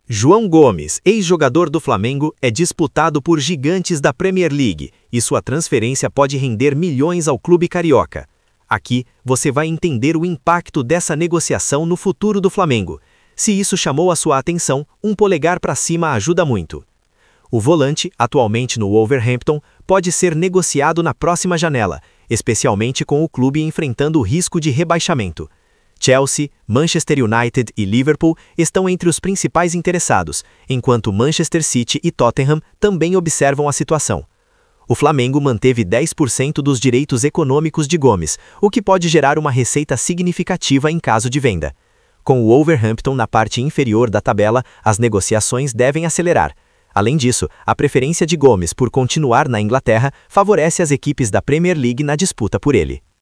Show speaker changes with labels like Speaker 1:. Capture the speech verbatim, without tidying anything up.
Speaker 1: João Gomes, ex-jogador do Flamengo, é disputado por gigantes da Premier League e sua transferência pode render milhões ao clube carioca. Aqui, você vai entender o impacto dessa negociação no futuro do Flamengo. Se isso chamou a sua atenção, um polegar para cima ajuda muito. O volante, atualmente no Wolverhampton, pode ser negociado na próxima janela, especialmente com o clube enfrentando o risco de rebaixamento. Chelsea, Manchester United e Liverpool estão entre os principais interessados, enquanto Manchester City e Tottenham também observam a situação. O Flamengo manteve dez por cento dos direitos econômicos de Gomes, o que pode gerar uma receita significativa em caso de venda. Com o Wolverhampton na parte inferior da tabela, as negociações devem acelerar. Além disso, a preferência de Gomes por continuar na Inglaterra favorece as equipes da Premier League na disputa por ele.